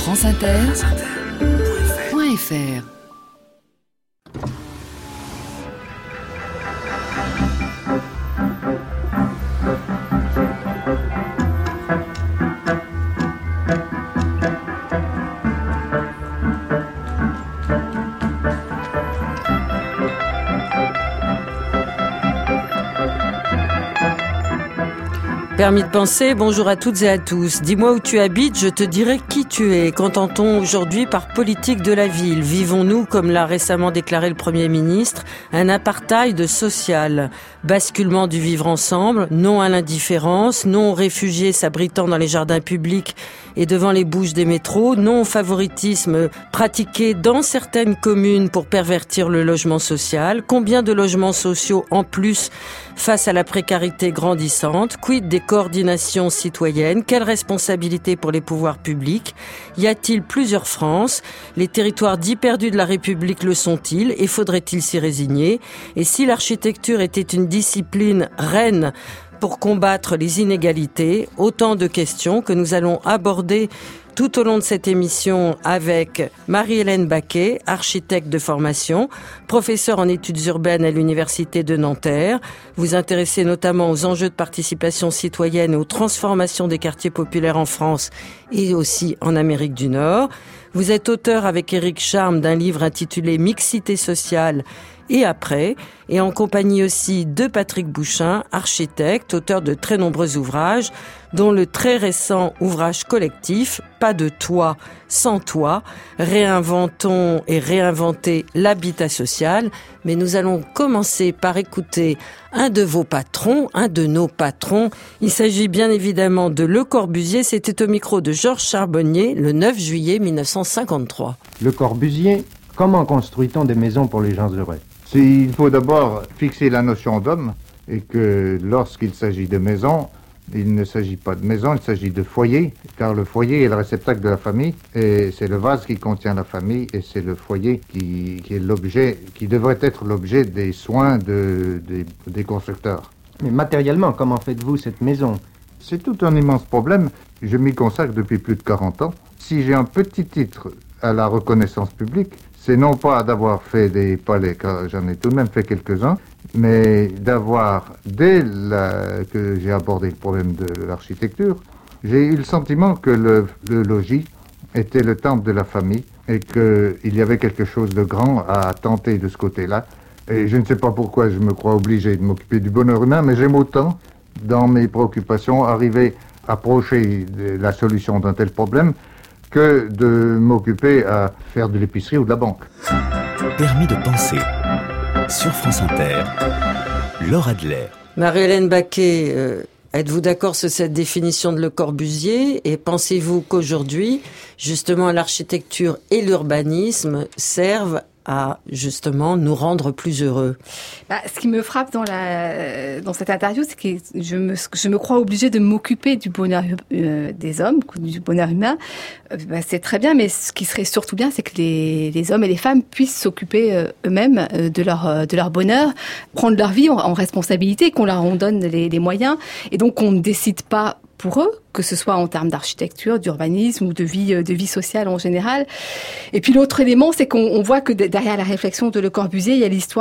franceinter.fr. Permis de penser, bonjour à toutes et à tous. Dis-moi où tu habites, je te dirai qui tu es. Qu'entend-on aujourd'hui par politique de la ville ? Vivons-nous, comme l'a récemment déclaré le Premier ministre, un apartheid social ? Basculement du vivre ensemble, non à l'indifférence, non aux réfugiés s'abritant dans les jardins publics et devant les bouches des métros, non au favoritisme pratiqué dans certaines communes pour pervertir le logement social. Combien de logements sociaux en plus face à la précarité grandissante ? Quid des coordinations citoyennes ? Quelle responsabilité pour les pouvoirs publics ? Y a-t-il plusieurs France ? Les territoires dits perdus de la République le sont-ils ? Et faudrait-il s'y résigner ? Et si l'architecture était une discipline reine pour combattre les inégalités, autant de questions que nous allons aborder tout au long de cette émission avec Marie-Hélène Baquet, architecte de formation, professeure en études urbaines à l'Université de Nanterre. Vous intéressez notamment aux enjeux de participation citoyenne et aux transformations des quartiers populaires en France et aussi en Amérique du Nord. Vous êtes auteur avec Éric Charme d'un livre intitulé « Mixité sociale » et après, et en compagnie aussi de Patrick Bouchin, architecte, auteur de très nombreux ouvrages, dont le très récent ouvrage collectif « Pas de toit sans toit », réinventons et réinventer l'habitat social. Mais nous allons commencer par écouter un de vos patrons, un de nos patrons. Il s'agit bien évidemment de Le Corbusier. C'était au micro de Georges Charbonnier le 9 juillet 1953. Le Corbusier, comment construit-on des maisons pour les gens heureux ? Il faut d'abord fixer la notion d'homme et que lorsqu'il s'agit de maison, il ne s'agit pas de maison, il s'agit de foyer, car le foyer est le réceptacle de la famille et c'est le vase qui contient la famille et c'est le foyer qui est l'objet, qui devrait être l'objet des soins des constructeurs. Mais matériellement, comment faites-vous cette maison ? C'est tout un immense problème. Je m'y consacre depuis plus de 40 ans. Si j'ai un petit titre à la reconnaissance publique, c'est non pas d'avoir fait des palais, car j'en ai tout de même fait quelques-uns, mais d'avoir, que j'ai abordé le problème de l'architecture, j'ai eu le sentiment que le logis était le temple de la famille et qu'il y avait quelque chose de grand à tenter de ce côté-là. Et je ne sais pas pourquoi je me crois obligé de m'occuper du bonheur humain, mais j'aime autant, dans mes préoccupations, arriver à approcher de la solution d'un tel problème que de m'occuper à faire de l'épicerie ou de la banque. Permis de penser, sur France Inter, Laure Adler. Marie-Hélène Baquet, êtes-vous d'accord sur cette définition de Le Corbusier ? Et pensez-vous qu'aujourd'hui, justement, l'architecture et l'urbanisme servent à justement nous rendre plus heureux? Ce qui me frappe dans cette interview, c'est que je me crois obligée de m'occuper du bonheur des hommes, du bonheur humain. C'est très bien, mais ce qui serait surtout bien, c'est que les hommes et les femmes puissent s'occuper eux-mêmes de leur bonheur, prendre leur vie en responsabilité, qu'on leur en donne les moyens, et donc qu'on ne décide pas pour eux, que ce soit en termes d'architecture, d'urbanisme ou de vie sociale en général. Et puis l'autre élément, c'est qu'on voit que derrière la réflexion de Le Corbusier,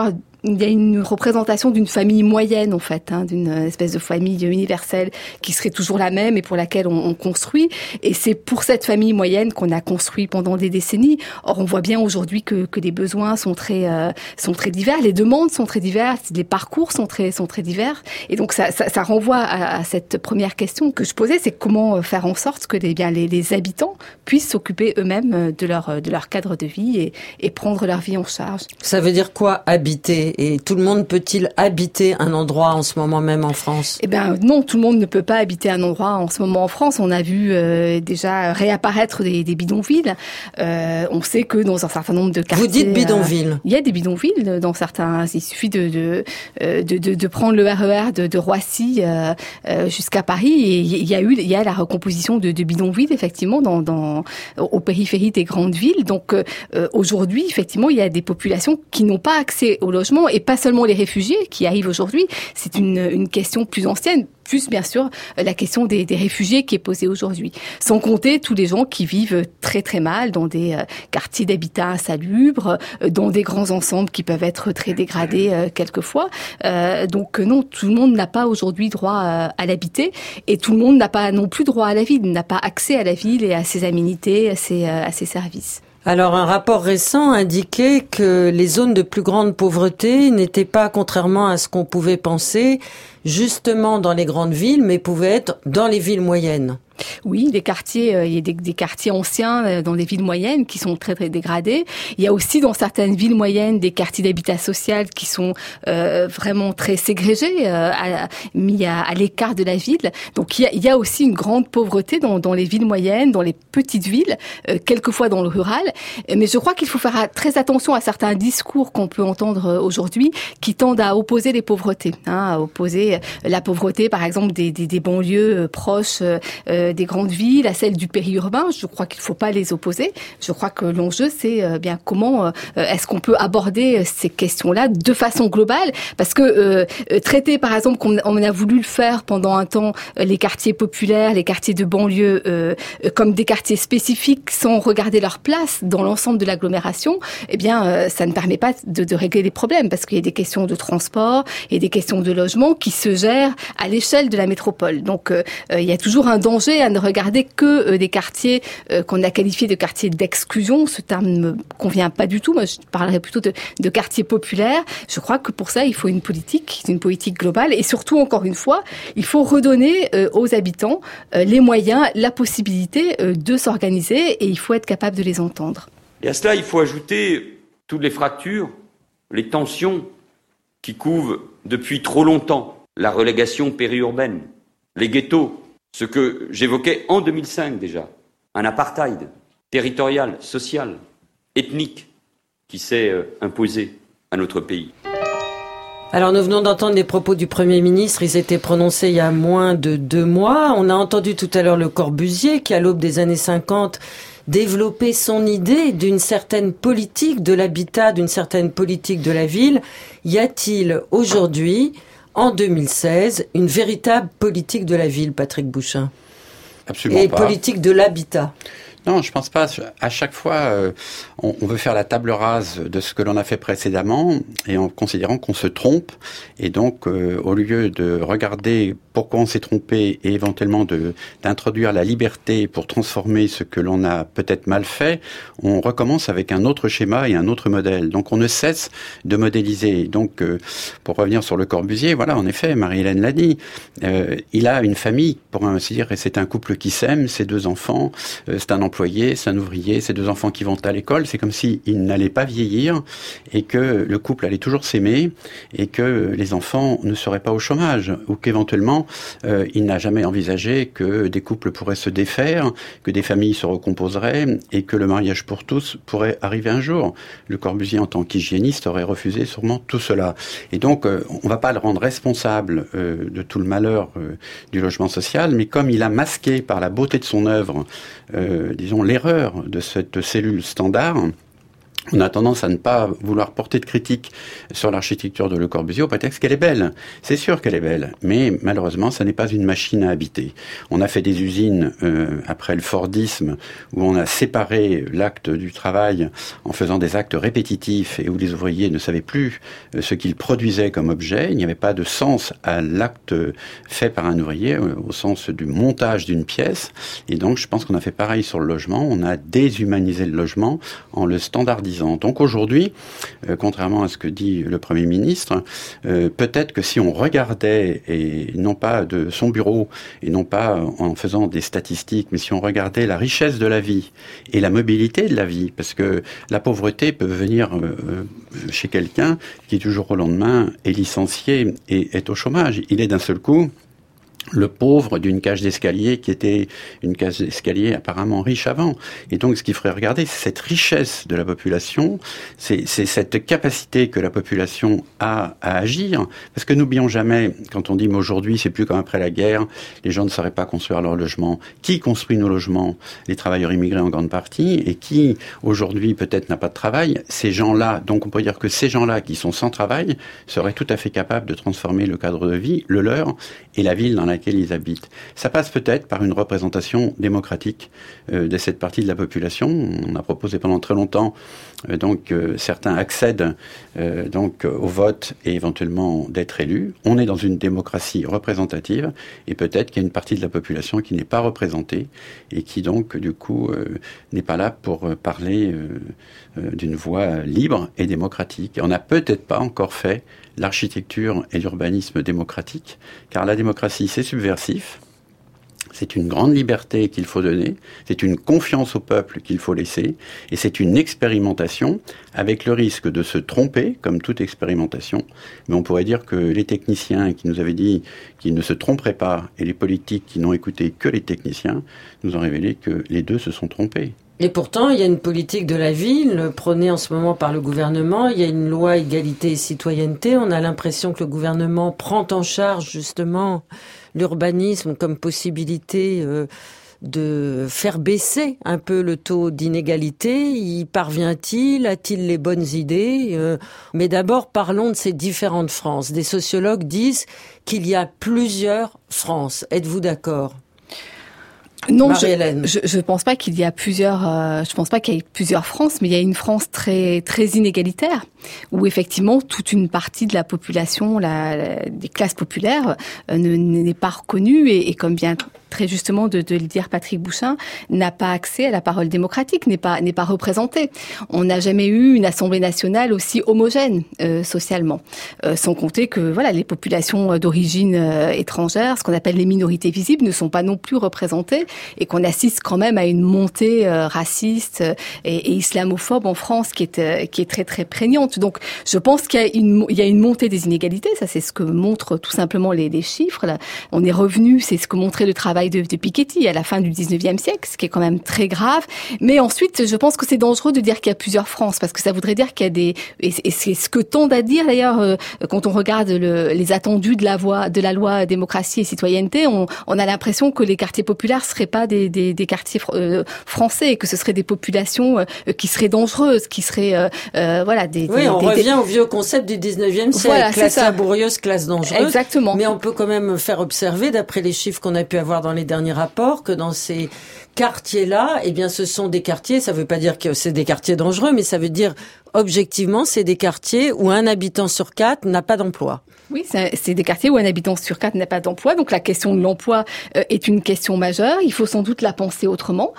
il y a une représentation d'une famille moyenne, en fait, d'une espèce de famille universelle qui serait toujours la même et pour laquelle on construit. Et c'est pour cette famille moyenne qu'on a construit pendant des décennies. Or, on voit bien aujourd'hui que les besoins sont très divers, les demandes sont très diverses, les parcours sont très divers. Et donc, ça renvoie à cette première question que je posais, c'est comment faire en sorte que les habitants puissent s'occuper eux-mêmes de leur cadre de vie et prendre leur vie en charge. Ça veut dire quoi, habiter ? Et tout le monde peut-il habiter un endroit en ce moment même en France ? Eh bien non, tout le monde ne peut pas habiter un endroit en ce moment en France. On a vu déjà réapparaître des bidonvilles. On sait que dans un certain nombre de quartiers... Vous dites bidonvilles ? Il y a des bidonvilles dans certains... Il suffit de prendre le RER de Roissy jusqu'à Paris et il y a la recomposition de bidonvilles effectivement aux périphéries des grandes villes. Donc aujourd'hui, effectivement, il y a des populations qui n'ont pas accès au logement. Et pas seulement les réfugiés qui arrivent aujourd'hui, c'est une question plus ancienne. plus bien sûr la question des réfugiés qui est posée aujourd'hui. Sans compter tous les gens qui vivent très très mal dans des quartiers d'habitat insalubres, dans des grands ensembles qui peuvent être très dégradés quelquefois. Donc non, tout le monde n'a pas aujourd'hui droit à l'habiter et tout le monde n'a pas non plus droit à la ville, n'a pas accès à la ville et à ses aménités, à ses services. Alors, un rapport récent indiquait que les zones de plus grande pauvreté n'étaient pas, contrairement à ce qu'on pouvait penser, justement dans les grandes villes, mais pouvaient être dans les villes moyennes. Oui, des quartiers, il y a des quartiers anciens dans des villes moyennes qui sont très très dégradés. Il y a aussi dans certaines villes moyennes des quartiers d'habitat social qui sont vraiment très ségrégés, mis à l'écart de la ville. Donc il y a aussi une grande pauvreté dans les villes moyennes, dans les petites villes, quelquefois dans le rural. Mais je crois qu'il faut faire très attention à certains discours qu'on peut entendre aujourd'hui qui tendent à opposer les pauvretés, à opposer la pauvreté, par exemple des banlieues proches des grandes villes, à celles du périurbain. Je crois qu'il ne faut pas les opposer. Je crois que l'enjeu, c'est bien comment est-ce qu'on peut aborder ces questions-là de façon globale, parce que traiter, par exemple, comme on a voulu le faire pendant un temps, les quartiers populaires, les quartiers de banlieue, comme des quartiers spécifiques, sans regarder leur place dans l'ensemble de l'agglomération, eh bien, ça ne permet pas de régler les problèmes, parce qu'il y a des questions de transport et des questions de logement qui se gèrent à l'échelle de la métropole. Donc, il y a toujours un danger à ne regarder que des quartiers qu'on a qualifiés de quartiers d'exclusion. Ce terme ne me convient pas du tout. Moi, je parlerais plutôt de quartiers populaires. Je crois que pour ça, il faut une politique globale. Et surtout, encore une fois, il faut redonner aux habitants les moyens, la possibilité de s'organiser, et il faut être capable de les entendre. Et à cela, il faut ajouter toutes les fractures, les tensions qui couvent depuis trop longtemps la relégation périurbaine, les ghettos, ce que j'évoquais en 2005 déjà, un apartheid territorial, social, ethnique qui s'est imposé à notre pays. Alors nous venons d'entendre les propos du Premier ministre, ils étaient prononcés il y a moins de 2 mois. On a entendu tout à l'heure Le Corbusier qui, à l'aube des années 50, développait son idée d'une certaine politique de l'habitat, d'une certaine politique de la ville. Y a-t-il aujourd'hui, en 2016, une véritable politique de la ville, Patrick Bouchain? Absolument pas. Et politique de l'habitat? Non, je pense pas. À chaque fois, on veut faire la table rase de ce que l'on a fait précédemment, et en considérant qu'on se trompe. Et donc, au lieu de regarder pourquoi on s'est trompé et éventuellement d'introduire la liberté pour transformer ce que l'on a peut-être mal fait, on recommence avec un autre schéma et un autre modèle. Donc, on ne cesse de modéliser. Donc, pour revenir sur Le Corbusier, voilà, en effet, Marie-Hélène l'a dit, il a une famille, pour ainsi dire, et c'est un couple qui s'aime, ses 2 enfants, c'est un employé, c'est un ouvrier, ses 2 enfants qui vont à l'école. C'est comme s'ils n'allaient pas vieillir et que le couple allait toujours s'aimer et que les enfants ne seraient pas au chômage, ou qu'éventuellement il n'a jamais envisagé que des couples pourraient se défaire, que des familles se recomposeraient et que le mariage pour tous pourrait arriver un jour. Le Corbusier, en tant qu'hygiéniste, aurait refusé sûrement tout cela. Et donc, on ne va pas le rendre responsable de tout le malheur du logement social, mais comme il a masqué par la beauté de son œuvre disons, l'erreur de cette cellule standard, on a tendance à ne pas vouloir porter de critique sur l'architecture de Le Corbusier au prétexte qu'elle est belle. C'est sûr qu'elle est belle, mais malheureusement, ça n'est pas une machine à habiter. On a fait des usines après le Fordisme où on a séparé l'acte du travail en faisant des actes répétitifs et où les ouvriers ne savaient plus ce qu'ils produisaient comme objet. Il n'y avait pas de sens à l'acte fait par un ouvrier au sens du montage d'une pièce. Et donc, je pense qu'on a fait pareil sur le logement. On a déshumanisé le logement en le standardisant. Donc aujourd'hui, contrairement à ce que dit le Premier ministre, peut-être que si on regardait, et non pas de son bureau, et non pas en faisant des statistiques, mais si on regardait la richesse de la vie et la mobilité de la vie, parce que la pauvreté peut venir chez quelqu'un qui, du jour au lendemain, est licencié et est au chômage. Il est d'un seul coup le pauvre d'une cage d'escalier qui était une cage d'escalier apparemment riche avant. Et donc, ce qu'il faudrait regarder, c'est cette richesse de la population, c'est cette capacité que la population a à agir. Parce que n'oublions jamais, quand on dit, mais aujourd'hui, c'est plus comme après la guerre, les gens ne sauraient pas construire leur logement. Qui construit nos logements? Les travailleurs immigrés en grande partie. Et qui, aujourd'hui, peut-être n'a pas de travail? Ces gens-là, donc on peut dire que ces gens-là qui sont sans travail, seraient tout à fait capables de transformer le cadre de vie, le leur, et la ville dans laquelle laquelle ils habitent. Ça passe peut-être par une représentation démocratique de cette partie de la population. On a proposé pendant très longtemps certains accèdent au vote et éventuellement d'être élus. On est dans une démocratie représentative et peut-être qu'il y a une partie de la population qui n'est pas représentée et qui donc du coup n'est pas là pour parler d'une voix libre et démocratique. Et on n'a peut-être pas encore fait l'architecture et l'urbanisme démocratique, car la démocratie c'est subversif. C'est une grande liberté qu'il faut donner, c'est une confiance au peuple qu'il faut laisser, et c'est une expérimentation avec le risque de se tromper, comme toute expérimentation. Mais on pourrait dire que les techniciens qui nous avaient dit qu'ils ne se tromperaient pas, et les politiques qui n'ont écouté que les techniciens, nous ont révélé que les deux se sont trompés. Et pourtant, il y a une politique de la ville prônée en ce moment par le gouvernement. Il y a une loi égalité et citoyenneté. On a l'impression que le gouvernement prend en charge justement l'urbanisme comme possibilité de faire baisser un peu le taux d'inégalité. Y parvient-il? A-t-il les bonnes idées? Mais d'abord, parlons de ces différentes France. Des sociologues disent qu'il y a plusieurs France. Êtes-vous d'accord? Non, je pense pas qu'il y a plusieurs. Je pense pas qu'il y ait plusieurs France, mais il y a une France très très inégalitaire, où effectivement toute une partie de la population, des classes populaires, n'est pas reconnue et comme vient très justement de le dire Patrick Bouchain, n'a pas accès à la parole démocratique, n'est pas représentée. On n'a jamais eu une Assemblée nationale aussi homogène socialement, sans compter que voilà, les populations d'origine étrangère, ce qu'on appelle les minorités visibles, ne sont pas non plus représentées et qu'on assiste quand même à une montée raciste et islamophobe en France qui est très très prégnante. Donc je pense qu'il y a une montée des inégalités, ça c'est ce que montrent tout simplement les chiffres. Là, on est revenu, c'est ce que montrait le travail de Piketty à la fin du 19e siècle, ce qui est quand même très grave. Mais ensuite, je pense que c'est dangereux de dire qu'il y a plusieurs France, parce que ça voudrait dire qu'il y a des... Et c'est ce que tendent à dire d'ailleurs, quand on regarde les attendus de la loi démocratie et citoyenneté, on a l'impression que les quartiers populaires seraient pas des quartiers français, que ce seraient des populations qui seraient dangereuses, qui seraient... on revient au vieux concept du 19e siècle, voilà, classe laborieuse, classe dangereuse. Exactement. Mais on peut quand même faire observer, d'après les chiffres qu'on a pu avoir dans les derniers rapports, que dans ces quartiers-là, eh bien, ce sont des quartiers, ça veut pas dire que c'est des quartiers dangereux, mais ça veut dire, objectivement, c'est des quartiers où un habitant sur 4 n'a pas d'emploi. Oui, c'est des quartiers où un habitant sur 4 n'a pas d'emploi. Donc la question de l'emploi est une question majeure. Il faut sans doute la penser autrement.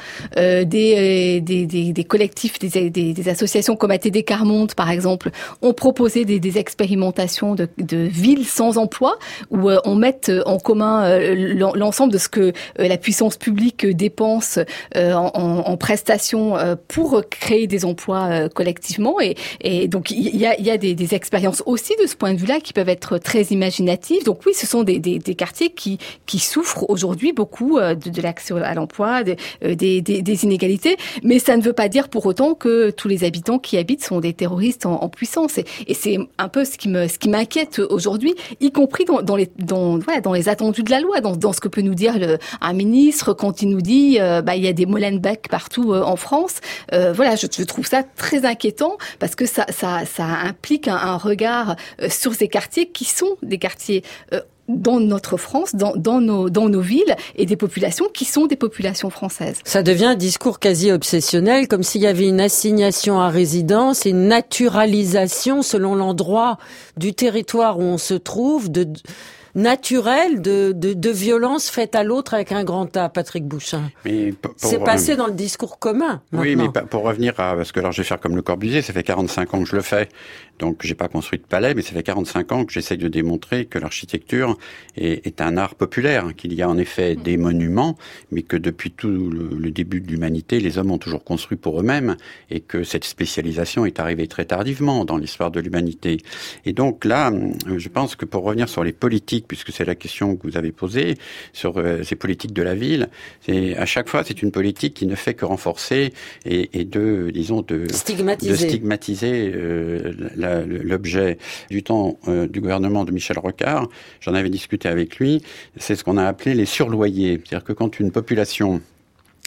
Des collectifs, des associations comme ATD Carmonde, par exemple, ont proposé des expérimentations de villes sans emploi où on mette en commun l'ensemble de ce que la puissance publique dépense en prestations pour créer des emplois collectivement. Et donc il y a des expériences aussi de ce point de vue-là qui peuvent être très imaginatifs. Donc oui, ce sont des quartiers qui souffrent aujourd'hui beaucoup de l'accès à l'emploi, des inégalités, mais ça ne veut pas dire pour autant que tous les habitants qui habitent sont des terroristes en puissance. Et c'est un peu ce qui m'inquiète aujourd'hui, y compris dans les attendus de la loi, dans ce que peut nous dire un ministre quand il nous dit il y a des Molenbeek partout en France. Je trouve ça très inquiétant parce que ça implique un regard sur ces quartiers qui sont des quartiers dans notre France, dans nos villes, et des populations qui sont des populations françaises. Ça devient un discours quasi obsessionnel, comme s'il y avait une assignation à résidence et une naturalisation selon l'endroit du territoire où on se trouve, naturel de violence faite à l'autre avec un grand A, Patrick Bouchain. C'est passé dans le discours commun. Maintenant. Oui, mais pour revenir parce que alors je vais faire comme Le Corbusier, ça fait 45 ans que je le fais, donc j'ai pas construit de palais, mais ça fait 45 ans que j'essaie de démontrer que l'architecture est un art populaire, qu'il y a en effet des monuments, mais que depuis tout le début de l'humanité, les hommes ont toujours construit pour eux-mêmes, et que cette spécialisation est arrivée très tardivement dans l'histoire de l'humanité. Et donc là, je pense que pour revenir sur les politiques, puisque c'est la question que vous avez posée, sur ces politiques de la ville, à chaque fois, c'est une politique qui ne fait que renforcer et de stigmatiser l'objet du temps du gouvernement de Michel Rocard. J'en avais discuté avec lui, c'est ce qu'on a appelé les surloyers. C'est-à-dire que quand une population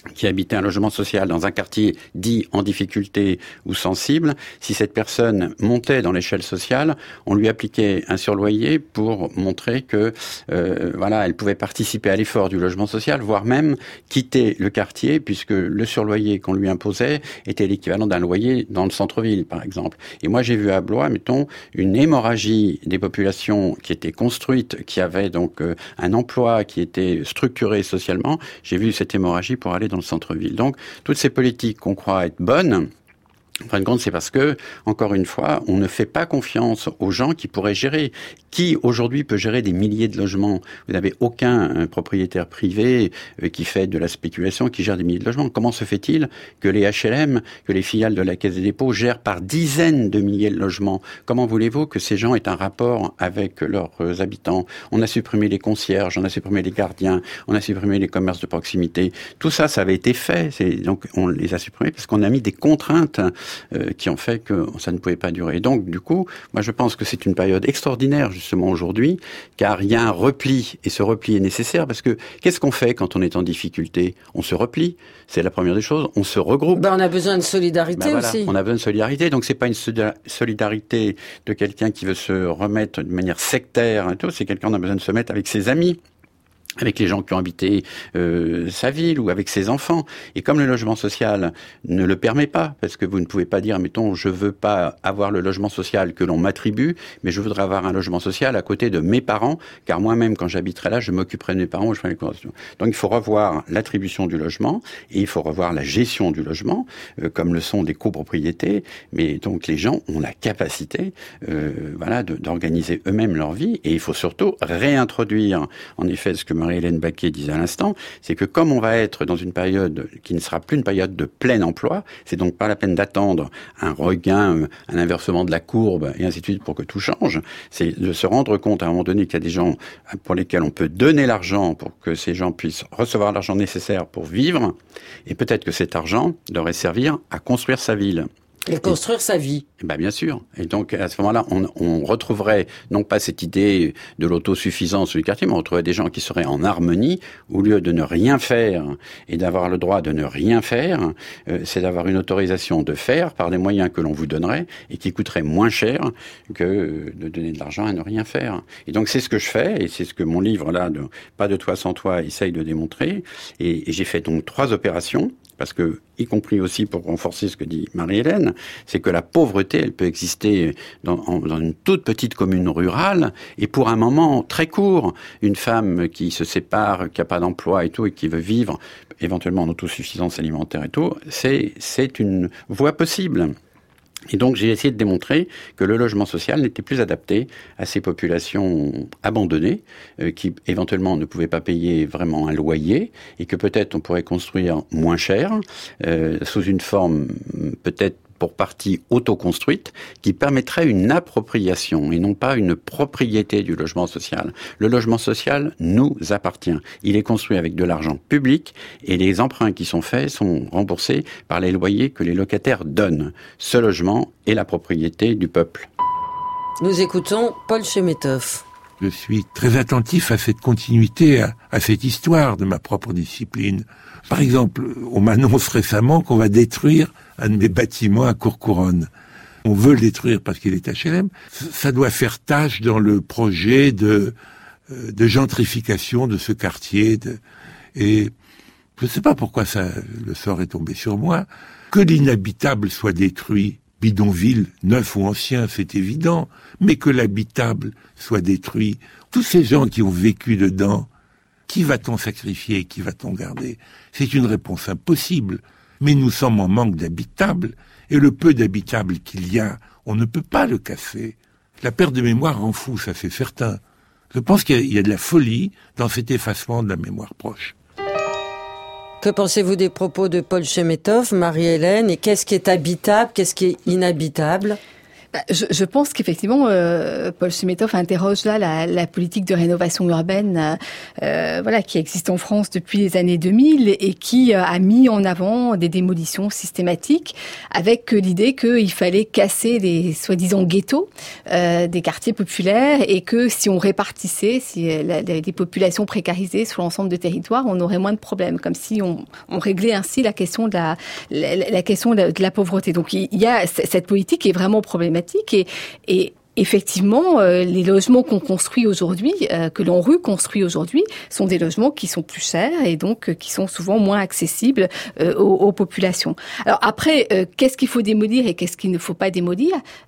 qui habitait un logement social dans un quartier dit en difficulté ou sensible, si cette personne montait dans l'échelle sociale, on lui appliquait un surloyer pour montrer que elle pouvait participer à l'effort du logement social, voire même quitter le quartier, puisque le surloyer qu'on lui imposait était l'équivalent d'un loyer dans le centre-ville, par exemple. Et moi, j'ai vu à Blois, mettons, une hémorragie des populations qui étaient construites, qui avaient donc un emploi qui était structuré socialement. J'ai vu cette hémorragie pour aller dans le centre-ville. Donc, toutes ces politiques qu'on croit être bonnes, en fin de compte, c'est parce que, encore une fois, on ne fait pas confiance aux gens qui pourraient gérer. Qui, aujourd'hui, peut gérer des milliers de logements? Vous n'avez aucun propriétaire privé qui fait de la spéculation, qui gère des milliers de logements. Comment se fait-il que les HLM, que les filiales de la Caisse des dépôts gèrent par dizaines de milliers de logements? Comment voulez-vous que ces gens aient un rapport avec leurs habitants? On a supprimé les concierges, on a supprimé les gardiens, on a supprimé les commerces de proximité. Tout ça, ça avait été fait. Donc, on les a supprimés parce qu'on a mis des contraintes qui ont fait que ça ne pouvait pas durer. Et donc, du coup, moi je pense que c'est une période extraordinaire justement aujourd'hui, car il y a un repli, et ce repli est nécessaire, parce que qu'est-ce qu'on fait quand on est en difficulté? On se replie, c'est la première des choses, on se regroupe. On a besoin de solidarité aussi. On a besoin de solidarité, donc c'est pas une solidarité de quelqu'un qui veut se remettre de manière sectaire et tout, c'est quelqu'un qui a besoin de se mettre avec ses amis, avec les gens qui ont habité sa ville ou avec ses enfants. Et comme le logement social ne le permet pas, parce que vous ne pouvez pas dire, mettons, je veux pas avoir le logement social que l'on m'attribue, mais je voudrais avoir un logement social à côté de mes parents, car moi-même, quand j'habiterai là, je m'occuperai de mes parents, je ferai les conditions. Donc il faut revoir l'attribution du logement, et il faut revoir la gestion du logement, comme le sont des copropriétés, mais donc les gens ont la capacité d'organiser eux-mêmes leur vie, et il faut surtout réintroduire, en effet, ce que Marie-Hélène Baquet disait à l'instant, c'est que comme on va être dans une période qui ne sera plus une période de plein emploi, c'est donc pas la peine d'attendre un regain, un inversement de la courbe et ainsi de suite pour que tout change. C'est de se rendre compte à un moment donné qu'il y a des gens pour lesquels on peut donner l'argent pour que ces gens puissent recevoir l'argent nécessaire pour vivre, et peut-être que cet argent devrait servir à construire sa ville. Et construire sa vie. Bien sûr. Et donc, à ce moment-là, on retrouverait, non pas cette idée de l'autosuffisance du quartier, mais on retrouverait des gens qui seraient en harmonie, au lieu de ne rien faire et d'avoir le droit de ne rien faire, c'est d'avoir une autorisation de faire par des moyens que l'on vous donnerait et qui coûteraient moins cher que de donner de l'argent à ne rien faire. Et donc, c'est ce que je fais, et c'est ce que mon livre, là, de Pas de toi sans toi, essaye de démontrer. Et j'ai fait donc 3 opérations. Parce que, y compris aussi pour renforcer ce que dit Marie-Hélène, c'est que la pauvreté, elle peut exister dans une toute petite commune rurale, et pour un moment très court, une femme qui se sépare, qui n'a pas d'emploi et tout, et qui veut vivre éventuellement en autosuffisance alimentaire et tout, c'est une voie possible. Et donc, j'ai essayé de démontrer que le logement social n'était plus adapté à ces populations abandonnées, qui éventuellement ne pouvaient pas payer vraiment un loyer, et que peut-être on pourrait construire moins cher, sous une forme peut-être pour partie autoconstruite, qui permettrait une appropriation et non pas une propriété du logement social. Le logement social nous appartient. Il est construit avec de l'argent public et les emprunts qui sont faits sont remboursés par les loyers que les locataires donnent. Ce logement est la propriété du peuple. Nous écoutons Paul Chemetov. Je suis très attentif à cette continuité, à cette histoire de ma propre discipline. Par exemple, on m'annonce récemment qu'on va détruire un de mes bâtiments à Courcouronnes. On veut le détruire parce qu'il est HLM. Ça doit faire tâche dans le projet de gentrification de ce quartier. Et je ne sais pas pourquoi le sort est tombé sur moi. Que l'inhabitable soit détruit, bidonville, neuf ou ancien, c'est évident, mais que l'habitable soit détruit. Tous ces gens qui ont vécu dedans, qui va-t-on sacrifier, qui va-t-on garder? C'est une réponse impossible. Mais nous sommes en manque d'habitables, et le peu d'habitables qu'il y a, on ne peut pas le casser. La perte de mémoire rend fou, ça c'est certain. Je pense qu'il y a de la folie dans cet effacement de la mémoire proche. Que pensez-vous des propos de Paul Chemetov, Marie-Hélène, et qu'est-ce qui est habitable, qu'est-ce qui est inhabitable ? Je pense qu'effectivement, Paul Chemetov interroge là la politique de rénovation urbaine, qui existe en France depuis les années 2000 et qui a mis en avant des démolitions systématiques avec l'idée qu'il fallait casser les soi-disant ghettos des quartiers populaires et que si on répartissait des populations précarisées sur l'ensemble du territoire, on aurait moins de problèmes, comme si on réglait ainsi la question de la pauvreté. Donc il y a cette politique qui est vraiment problématique et effectivement, les logements qu'on construit aujourd'hui, que l'ANRU construit aujourd'hui, sont des logements qui sont plus chers et donc qui sont souvent moins accessibles aux populations. Alors après, qu'est-ce qu'il faut démolir et qu'est-ce qu'il ne faut pas démolir ?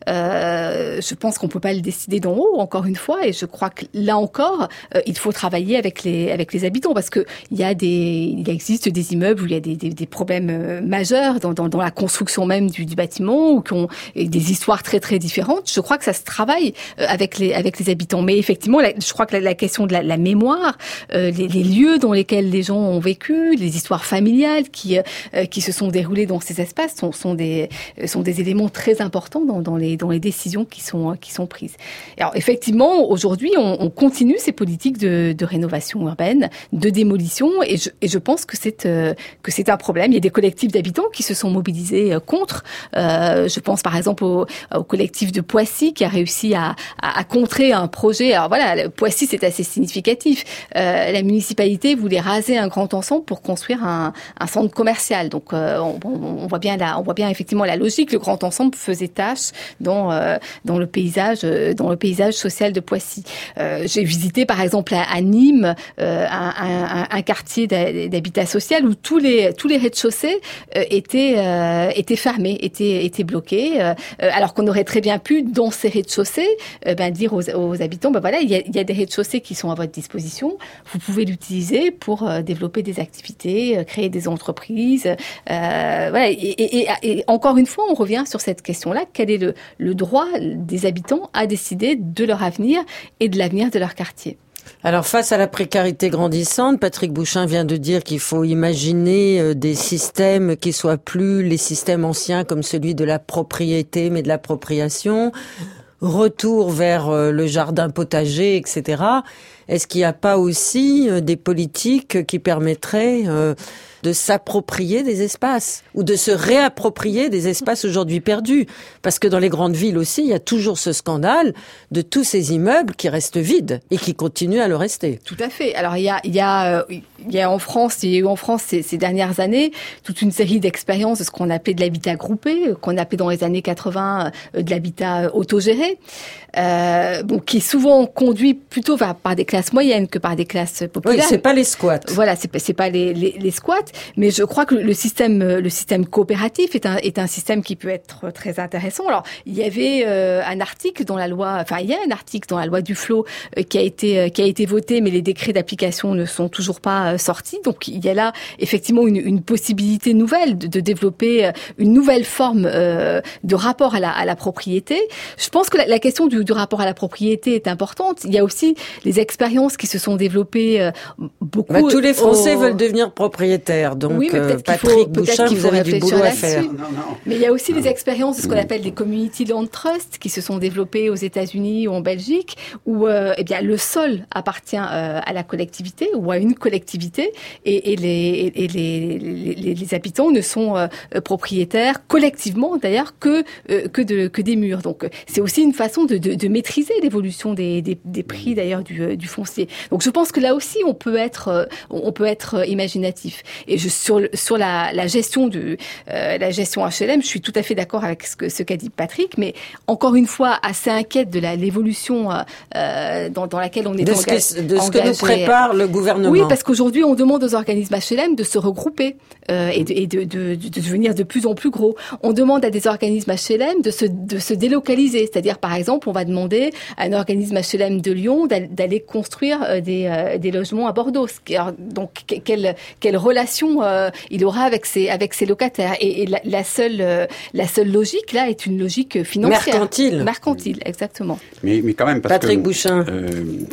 Je pense qu'on peut pas le décider d'en haut, encore une fois, et je crois que là encore, il faut travailler avec les habitants parce que il existe des immeubles où il y a des problèmes majeurs dans la construction même du bâtiment ou qui ont des histoires très très différentes. Je crois que ça se travail avec les habitants. Mais effectivement, je crois que la question de la mémoire, les lieux dans lesquels les gens ont vécu, les histoires familiales qui se sont déroulées dans ces espaces sont des éléments très importants dans les décisions qui sont prises. Alors effectivement, aujourd'hui, on continue ces politiques de rénovation urbaine, de démolition, et je pense que c'est un problème. Il y a des collectifs d'habitants qui se sont mobilisés contre. Je pense par exemple au collectif de Poissy qui a réussi à contrer un projet. Alors voilà, Poissy, c'est assez significatif. La municipalité voulait raser un grand ensemble pour construire un centre commercial. Donc on voit bien effectivement la logique. Le grand ensemble faisait tâche dans le paysage social de Poissy. J'ai visité par exemple à Nîmes un quartier d'habitat social où tous les rez-de-chaussée étaient fermés, étaient bloqués, alors qu'on aurait très bien pu dans ces rez-de-chaussée dire aux habitants il y a des rez-de-chaussée qui sont à votre disposition, vous pouvez l'utiliser pour développer des activités, créer des entreprises, et encore une fois on revient sur cette question-là, quel est le droit des habitants à décider de leur avenir et de l'avenir de leur quartier. Alors, face à la précarité grandissante, Patrick Bouchain vient de dire qu'il faut imaginer des systèmes qui soient plus les systèmes anciens comme celui de la propriété, mais de l'appropriation, retour vers le jardin potager, etc. Est-ce qu'il n'y a pas aussi des politiques qui permettraient de s'approprier des espaces ou de se réapproprier des espaces aujourd'hui perdus? Parce que dans les grandes villes aussi, il y a toujours ce scandale de tous ces immeubles qui restent vides et qui continuent à le rester. Tout à fait. Alors il y a eu en France ces dernières années toute une série d'expériences de ce qu'on appelait de l'habitat groupé, qu'on appelait dans les années 80 de l'habitat autogéré, qui est souvent conduit plutôt par des classes moyennes que par des classes populaires. Oui, c'est pas les squats. Voilà, c'est pas les squats, mais je crois que le système coopératif est un système qui peut être très intéressant. Alors, il y avait un article dans la loi, il y a un article dans la loi Duflot qui a été voté, mais les décrets d'application ne sont toujours pas sortis. Donc, il y a là effectivement une possibilité nouvelle de développer une nouvelle forme de rapport à la propriété. Je pense que la question du rapport à la propriété est importante. Il y a aussi les expériences qui se sont développées beaucoup. Tous les Français veulent devenir propriétaires. Donc, oui, Patrick Bouchain, vous avez du boulot à faire. Mais il y a aussi des expériences de ce qu'on appelle des community land trusts qui se sont développées aux États-Unis ou en Belgique, où le sol appartient à la collectivité ou à une collectivité, et les habitants ne sont propriétaires collectivement d'ailleurs que des murs. Donc c'est aussi une façon de maîtriser l'évolution des prix d'ailleurs du foncier. Donc je pense que là aussi on peut être imaginatif. Et sur la gestion HLM, je suis tout à fait d'accord avec ce qu'a dit Patrick, mais encore une fois assez inquiète de l'évolution dans laquelle on est engagé. De ce que nous prépare le gouvernement. Oui, parce qu'aujourd'hui on demande aux organismes HLM de se regrouper et de devenir de plus en plus gros. On demande à des organismes HLM de se délocaliser, c'est-à-dire par exemple on va demander à un organisme HLM de Lyon d'aller construire des logements à Bordeaux. Donc quelle relation il aura avec ses locataires, et la seule logique là est une logique financière, mercantile, exactement. Mais quand même, parce Patrick Bouchain,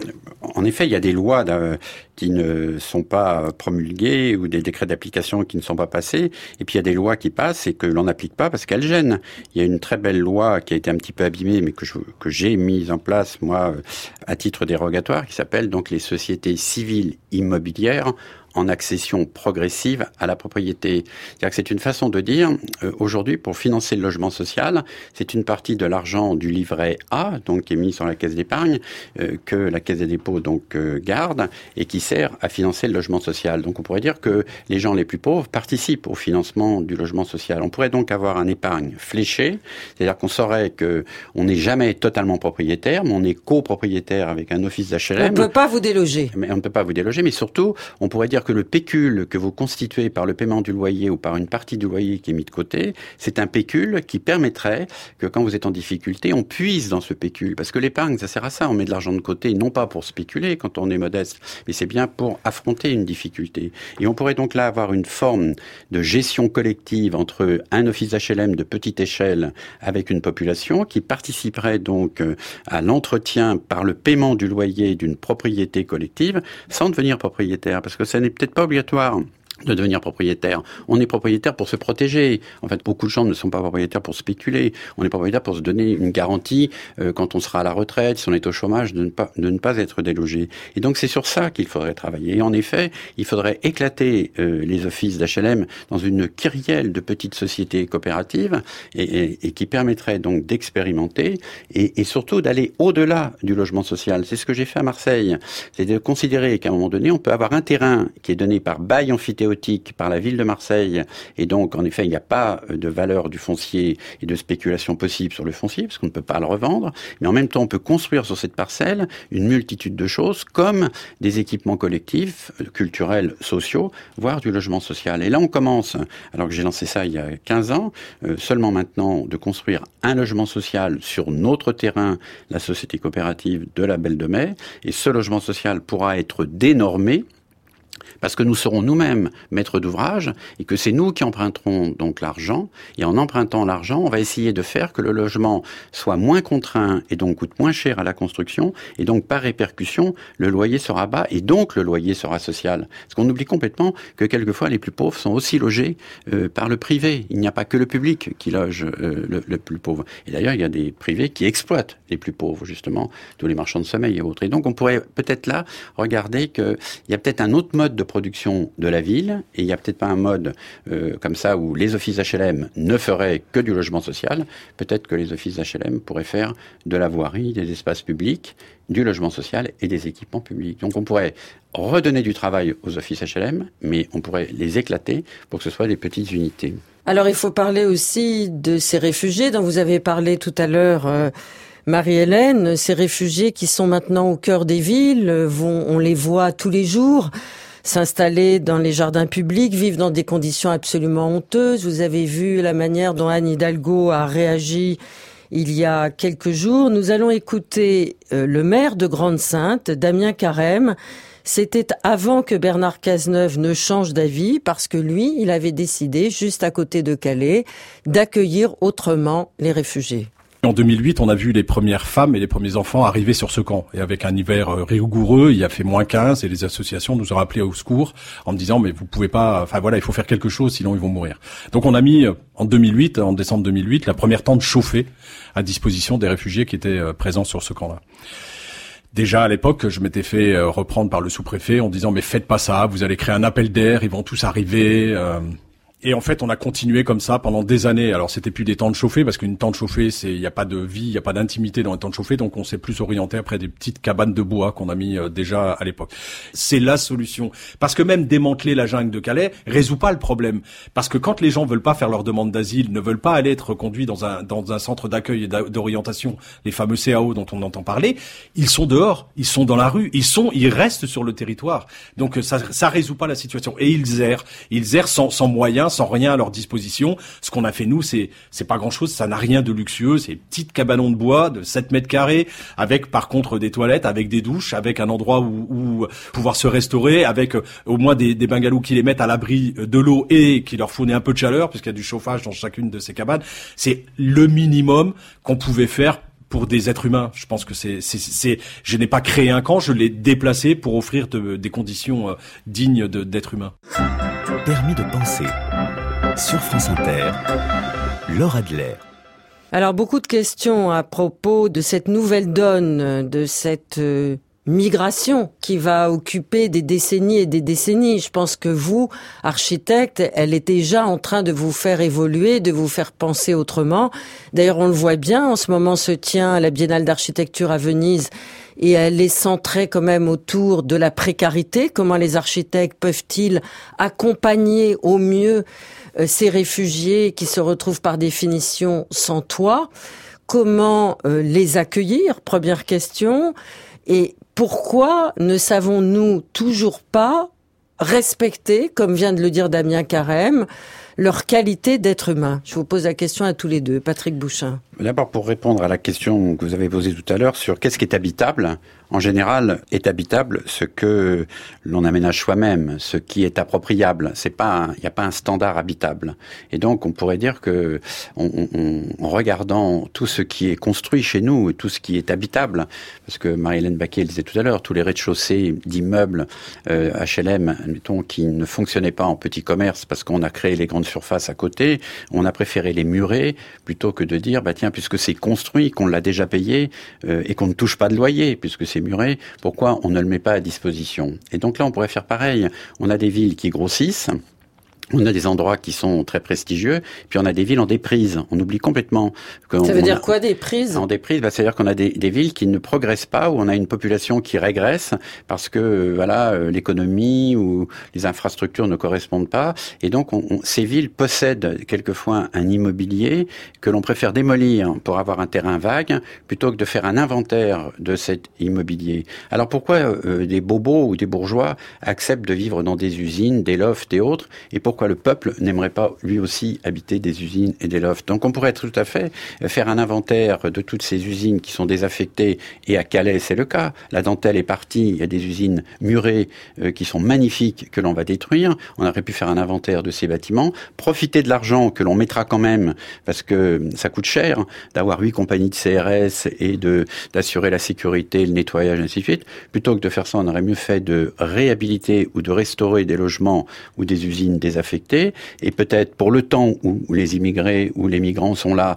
En effet, il y a des lois qui ne sont pas promulguées ou des décrets d'application qui ne sont pas passés. Et puis il y a des lois qui passent et que l'on n'applique pas parce qu'elles gênent. Il y a une très belle loi qui a été un petit peu abîmée, mais que j'ai mise en place, moi, à titre dérogatoire, qui s'appelle donc les sociétés civiles immobilières en accession progressive à la propriété. C'est-à-dire que c'est une façon de dire, aujourd'hui, pour financer le logement social, c'est une partie de l'argent du livret A, donc qui est mis sur la caisse d'épargne, que la caisse des dépôts donc garde et qui sert à financer le logement social. Donc on pourrait dire que les gens les plus pauvres participent au financement du logement social. On pourrait donc avoir un épargne fléchée, c'est-à-dire qu'on saurait que on n'est jamais totalement propriétaire, mais on est copropriétaire avec un office d'HLM. On ne peut pas vous déloger. Mais on ne peut pas vous déloger, mais surtout, on pourrait dire que le pécule que vous constituez par le paiement du loyer ou par une partie du loyer qui est mis de côté, c'est un pécule qui permettrait que quand vous êtes en difficulté, on puise dans ce pécule. Parce que l'épargne, ça sert à ça. On met de l'argent de côté, non pas pour spéculer quand on est modeste, mais c'est bien pour affronter une difficulté. Et on pourrait donc là avoir une forme de gestion collective entre un office d'HLM de petite échelle avec une population qui participerait donc à l'entretien par le paiement du loyer d'une propriété collective sans devenir propriétaire. Parce que ça n'est peut-être pas obligatoire de devenir propriétaire. On est propriétaire pour se protéger. En fait, beaucoup de gens ne sont pas propriétaires pour spéculer. On est propriétaire pour se donner une garantie quand on sera à la retraite, si on est au chômage, de ne pas être délogé. Et donc, c'est sur ça qu'il faudrait travailler. Et en effet, il faudrait éclater les offices d'HLM dans une kyrielle de petites sociétés coopératives et qui permettrait donc d'expérimenter et surtout d'aller au-delà du logement social. C'est ce que j'ai fait à Marseille. C'est de considérer qu'à un moment donné, on peut avoir un terrain qui est donné par bail amphithéotique par la ville de Marseille, et donc en effet il n'y a pas de valeur du foncier et de spéculation possible sur le foncier parce qu'on ne peut pas le revendre, mais en même temps on peut construire sur cette parcelle une multitude de choses comme des équipements collectifs, culturels, sociaux, voire du logement social. Et là on commence, alors que j'ai lancé ça il y a 15 ans, seulement maintenant de construire un logement social sur notre terrain, la société coopérative de la Belle de Mai, et ce logement social pourra être dénormé parce que nous serons nous-mêmes maîtres d'ouvrage et que c'est nous qui emprunterons donc l'argent. Et en empruntant l'argent, on va essayer de faire que le logement soit moins contraint et donc coûte moins cher à la construction. Et donc, par répercussion, le loyer sera bas et donc le loyer sera social. Parce qu'on oublie complètement que quelquefois, les plus pauvres sont aussi logés par le privé. Il n'y a pas que le public qui loge le plus pauvre. Et d'ailleurs, il y a des privés qui exploitent les plus pauvres, justement, tous les marchands de sommeil et autres. Et donc, on pourrait peut-être là regarder qu'il y a peut-être un autre mode de production de la ville, et il n'y a peut-être pas un mode comme ça où les offices HLM ne feraient que du logement social. Peut-être que les offices HLM pourraient faire de la voirie, des espaces publics, du logement social et des équipements publics. Donc on pourrait redonner du travail aux offices HLM, mais on pourrait les éclater pour que ce soit des petites unités. Alors il faut parler aussi de ces réfugiés dont vous avez parlé tout à l'heure, Marie-Hélène, ces réfugiés qui sont maintenant au cœur des villes, on les voit tous les jours s'installer dans les jardins publics, vivent dans des conditions absolument honteuses. Vous avez vu la manière dont Anne Hidalgo a réagi il y a quelques jours. Nous allons écouter le maire de Grande-Synthe, Damien Carême. C'était avant que Bernard Cazeneuve ne change d'avis, parce que lui, il avait décidé, juste à côté de Calais, d'accueillir autrement les réfugiés. En 2008, on a vu les premières femmes et les premiers enfants arriver sur ce camp. Et avec un hiver rigoureux, il a fait -15 et les associations nous ont appelés au secours en me disant mais vous pouvez pas, enfin voilà, il faut faire quelque chose sinon ils vont mourir. Donc on a mis en décembre 2008, la première tente chauffée à disposition des réfugiés qui étaient présents sur ce camp-là. Déjà à l'époque, je m'étais fait reprendre par le sous-préfet en disant mais faites pas ça, vous allez créer un appel d'air, ils vont tous arriver. Et en fait, on a continué comme ça pendant des années. Alors, c'était plus des tentes chauffées, parce qu'une tente chauffée, il n'y a pas de vie, il n'y a pas d'intimité dans les tentes chauffées, donc on s'est plus orienté après des petites cabanes de bois qu'on a mis déjà à l'époque. C'est la solution. Parce que même démanteler la jungle de Calais résout pas le problème. Parce que quand les gens veulent pas faire leur demande d'asile, ne veulent pas aller être conduits dans un centre d'accueil et d'orientation, les fameux CAO dont on entend parler, ils sont dehors, ils sont dans la rue, ils restent sur le territoire. Donc, ça résout pas la situation. Et ils errent sans moyens, sans rien à leur disposition. Ce qu'on a fait nous, c'est pas grand chose, ça n'a rien de luxueux, c'est petites cabanons de bois de 7 mètres carrés, avec par contre des toilettes, avec des douches, avec un endroit où pouvoir se restaurer, avec au moins des bungalows qui les mettent à l'abri de l'eau et qui leur fournissent un peu de chaleur, puisqu'il y a du chauffage dans chacune de ces cabanes. C'est le minimum qu'on pouvait faire pour des êtres humains. Je pense que je n'ai pas créé un camp, je l'ai déplacé pour offrir des conditions dignes d'êtres humains. Permis de penser. Sur France Inter, Laure Adler. Alors, beaucoup de questions à propos de cette nouvelle donne, de cette migration qui va occuper des décennies et des décennies. Je pense que vous, architecte, elle est déjà en train de vous faire évoluer, de vous faire penser autrement. D'ailleurs, on le voit bien, en ce moment se tient la Biennale d'architecture à Venise et elle est centrée quand même autour de la précarité. Comment les architectes peuvent-ils accompagner au mieux ces réfugiés qui se retrouvent par définition sans toit? Comment les accueillir? Première question. Et pourquoi ne savons-nous toujours pas respecter, comme vient de le dire Damien Carême, leur qualité d'être humain? Je vous pose la question à tous les deux. Patrick Bouchain. D'abord, pour répondre à la question que vous avez posée tout à l'heure sur qu'est-ce qui est habitable, en général, est habitable ce que l'on aménage soi-même, ce qui est appropriable. Il n'y a pas un standard habitable. Et donc, on pourrait dire que, en regardant tout ce qui est construit chez nous et tout ce qui est habitable, parce que Marie-Hélène Baquet le disait tout à l'heure, tous les rez-de-chaussée d'immeubles HLM, admettons, qui ne fonctionnaient pas en petit commerce parce qu'on a créé les grandes surfaces à côté, on a préféré les murer plutôt que de dire, tiens, puisque c'est construit, qu'on l'a déjà payé et qu'on ne touche pas de loyer, puisque c'est muré, pourquoi on ne le met pas à disposition? Et donc là, on pourrait faire pareil. On a des villes qui grossissent, on a des endroits qui sont très prestigieux, puis on a des villes en déprise. On oublie complètement. Ça veut dire quoi, déprise? En déprise, c'est-à-dire qu'on a des villes qui ne progressent pas, où on a une population qui régresse, parce que l'économie ou les infrastructures ne correspondent pas. Et donc, ces villes possèdent quelquefois un immobilier que l'on préfère démolir pour avoir un terrain vague, plutôt que de faire un inventaire de cet immobilier. Alors pourquoi des bobos ou des bourgeois acceptent de vivre dans des usines, des lofts et autres, et pourquoi le peuple n'aimerait pas lui aussi habiter des usines et des lofts? Donc on pourrait tout à fait faire un inventaire de toutes ces usines qui sont désaffectées, et à Calais c'est le cas. La dentelle est partie, il y a des usines murées qui sont magnifiques que l'on va détruire. On aurait pu faire un inventaire de ces bâtiments, profiter de l'argent que l'on mettra quand même, parce que ça coûte cher d'avoir 8 compagnies de CRS et d'assurer la sécurité, le nettoyage, ainsi de suite. Plutôt que de faire ça, on aurait mieux fait de réhabiliter ou de restaurer des logements ou des usines désaffectés, et peut-être pour le temps où les immigrés ou les migrants sont là,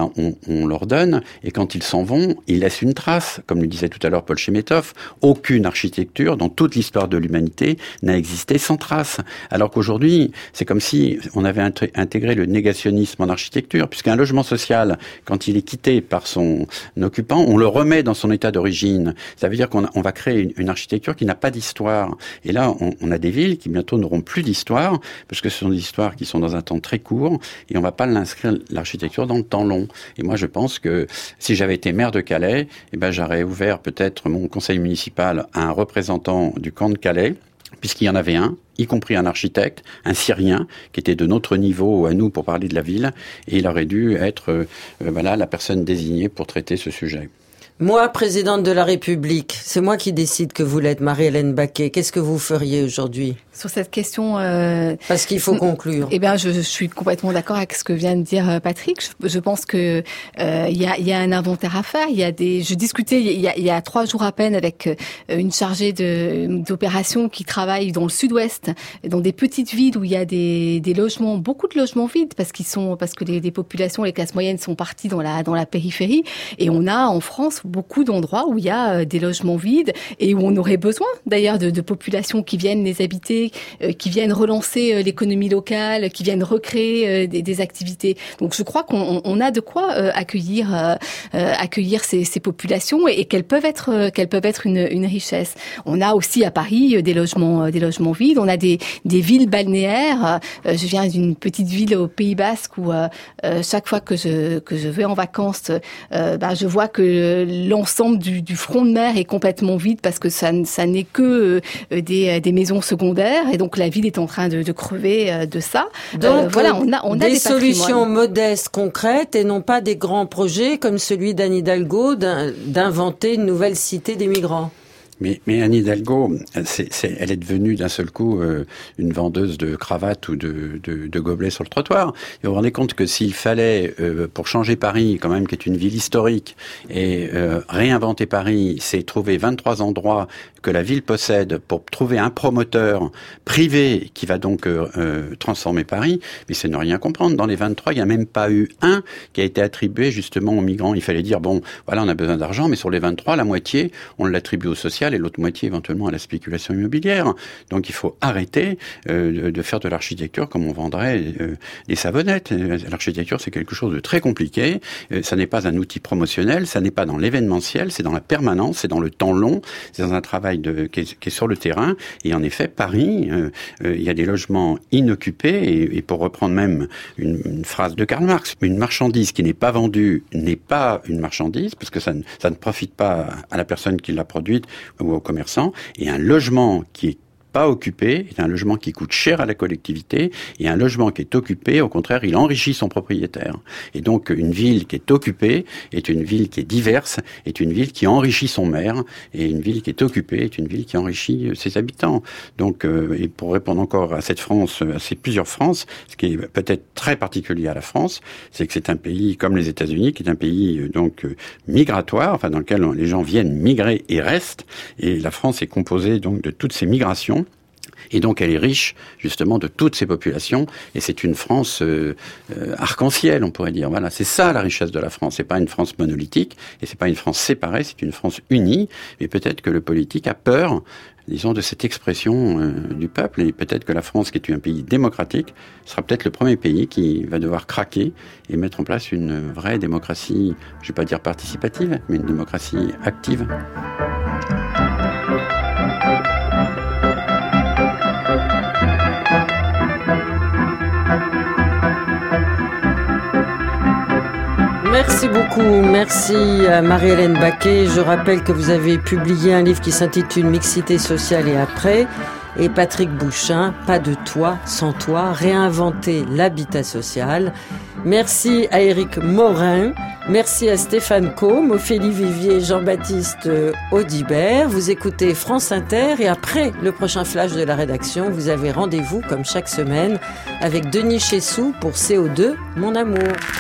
on leur donne, et quand ils s'en vont, ils laissent une trace. Comme le disait tout à l'heure Paul Chemetov, aucune architecture dans toute l'histoire de l'humanité n'a existé sans trace. Alors qu'aujourd'hui, c'est comme si on avait intégré le négationnisme en architecture, puisqu'un logement social, quand il est quitté par son occupant, on le remet dans son état d'origine. Ça veut dire qu'on va créer une architecture qui n'a pas d'histoire. Et là, on a des villes qui bientôt n'auront plus d'histoire, parce que ce sont des histoires qui sont dans un temps très court, et on va pas l'inscrire, l'architecture, dans le temps long. Et moi, je pense que si j'avais été maire de Calais, j'aurais ouvert peut-être mon conseil municipal à un représentant du camp de Calais, puisqu'il y en avait un, y compris un architecte, un Syrien, qui était de notre niveau à nous pour parler de la ville, et il aurait dû être la personne désignée pour traiter ce sujet. Moi, présidente de la République, c'est moi qui décide que vous l'êtes, Marie-Hélène Baquet. Qu'est-ce que vous feriez aujourd'hui? Sur cette question... Parce qu'il faut conclure. Je suis complètement d'accord avec ce que vient de dire Patrick. Je pense que il y a un inventaire à faire. Je discutais il y a 3 jours à peine avec une chargée d'opération qui travaille dans le sud-ouest, dans des petites villes où il y a des logements, beaucoup de logements vides, parce que les populations, les classes moyennes sont parties dans la périphérie, et on a en France beaucoup d'endroits où il y a des logements vides et où on aurait besoin d'ailleurs de populations qui viennent les habiter, qui viennent relancer l'économie locale, qui viennent recréer des activités. Donc je crois qu'on a de quoi accueillir ces populations, et qu'elles peuvent être une richesse. On a aussi à Paris des logements vides. On a des villes balnéaires. Je viens d'une petite ville au Pays Basque où chaque fois que je vais en vacances, je vois que l'ensemble du front de mer est complètement vide, parce que ça n'est que des maisons secondaires, et donc la ville est en train de crever de ça. Donc on a des solutions modestes, concrètes, et non pas des grands projets comme celui d'Anne Hidalgo d'inventer une nouvelle cité des migrants. Mais Anne Hidalgo, elle est devenue d'un seul coup une vendeuse de cravates ou de gobelets sur le trottoir. Et vous vous rendez compte que s'il fallait, pour changer Paris, quand même, qui est une ville historique, et réinventer Paris, c'est trouver 23 endroits que la ville possède pour trouver un promoteur privé qui va donc transformer Paris, mais c'est ne rien comprendre. Dans les 23, il n'y a même pas eu un qui a été attribué justement aux migrants. Il fallait dire, bon, voilà, on a besoin d'argent, mais sur les 23, la moitié, on l'attribue au social et l'autre moitié éventuellement à la spéculation immobilière. Donc il faut arrêter de faire de l'architecture comme on vendrait des savonnettes. L'architecture, c'est quelque chose de très compliqué. Ça n'est pas un outil promotionnel, ça n'est pas dans l'événementiel, c'est dans la permanence, c'est dans le temps long, c'est dans un travail qui est sur le terrain. Et en effet, Paris, il y a des logements inoccupés et pour reprendre même une phrase de Karl Marx, une marchandise qui n'est pas vendue n'est pas une marchandise parce que ça ne profite pas à la personne qui l'a produite ou aux commerçants, et un logement qui est pas occupé est un logement qui coûte cher à la collectivité, et un logement qui est occupé, au contraire, il enrichit son propriétaire. Et donc, une ville qui est occupée est une ville qui est diverse, est une ville qui enrichit son maire, et une ville qui est occupée est une ville qui enrichit ses habitants. Donc, et pour répondre encore à cette France, à ces plusieurs France, ce qui est peut-être très particulier à la France, c'est que c'est un pays comme les États-Unis, qui est un pays donc migratoire, enfin dans lequel les gens viennent migrer et restent, et la France est composée donc de toutes ces migrations. Et donc elle est riche justement de toutes ces populations, et c'est une France arc-en-ciel, on pourrait dire. Voilà, c'est ça la richesse de la France. C'est pas une France monolithique, et c'est pas une France séparée, c'est une France unie. Mais peut-être que le politique a peur, disons, de cette expression du peuple, et peut-être que la France, qui est un pays démocratique, sera peut-être le premier pays qui va devoir craquer et mettre en place une vraie démocratie, je vais pas dire participative, mais une démocratie active. Merci beaucoup, merci à Marie-Hélène Baquet. Je rappelle que vous avez publié un livre qui s'intitule Mixité sociale et après, et Patrick Bouchain, Pas de toit sans toit, réinventer l'habitat social. Merci à Éric Morin, merci à Stéphane Combe, Ophélie Vivier, Jean-Baptiste Audibert. Vous écoutez France Inter, et après le prochain flash de la rédaction, vous avez rendez-vous comme chaque semaine avec Denis Chessou pour CO2, mon amour.